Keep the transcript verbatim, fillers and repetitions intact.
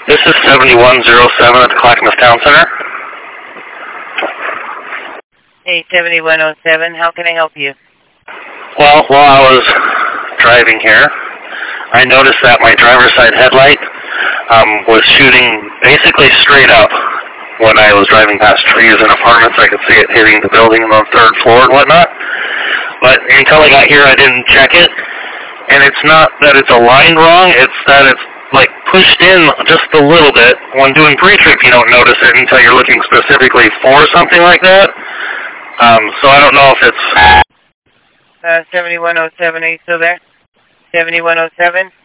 This is seventy-one oh seven at the Clackamas Town Center. Hey, seventy-one oh seven, how can I help you? Well, while I was driving here, I noticed that my driver's side headlight um, was shooting basically straight up when I was driving past trees and apartments. I could see it hitting the building on the third floor and whatnot. But until I got here, I didn't check it. And it's not that it's aligned wrong, it's that it's like pushed in just a little bit. When doing pre-trip, you don't notice it until you're looking specifically for something like that. Um, so I don't know if it's... Uh, seventy-one oh seven, are you still there? seventy-one oh seven?